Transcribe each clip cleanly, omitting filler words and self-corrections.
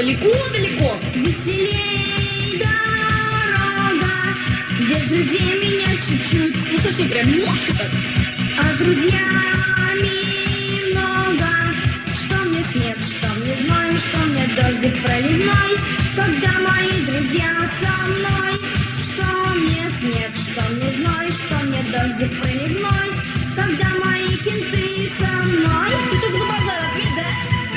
далеко-далеко. Веселей дорога, без друзей меня чуть-чуть. Ну совсем прям немножко так. А с друзьями много. Что мне снег, что мне зной, что мне дождик проливной, когда мои друзья со мной. Что мне снег, что мне зной, что мне дождик проливной, когда мои кенты со мной. Ты только на базар ответь, да?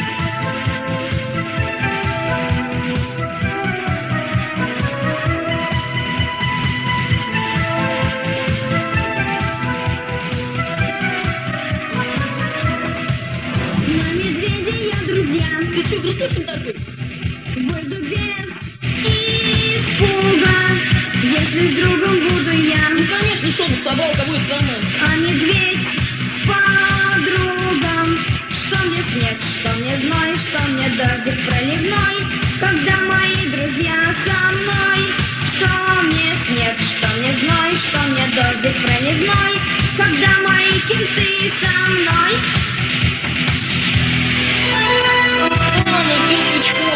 На медведя я, друзья, Ты что, грустный такой? выйду без испуга, если с другом буду я. Ну конечно, что бы собака будет со мной. А медведь с подругам. Что мне снег, что мне зной, что мне дождик проливной, когда мои друзья со мной. Что мне снег, что мне зной, что мне дождик проливной, когда мои кенты со мной. А, ну девочку.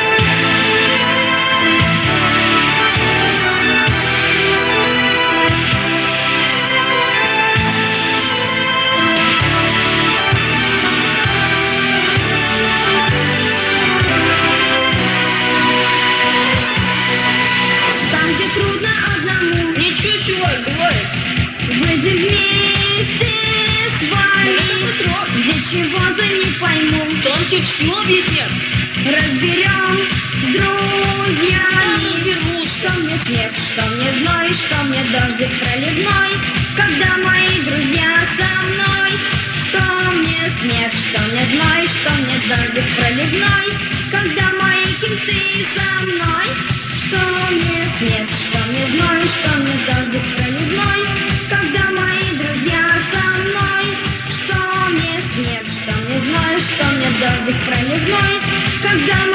Там, где трудно одному, Ничего, чувак, бывает. выйдем вместе с вами, где чего-то не пойму, Там тебе все объяснят. разберем с друзьями. Вернусь. Что мне снег, что мне зной, что мне дождик проливной, когда мои друзья со мной. Что мне снег, что мне зной, что мне дождик проливной, когда мои кенты со мной. Что мне снег, что мне зной, что мне дождик проливной, когда мои друзья со мной. Что мне снег, что мне зной, что мне дождик проливной, когда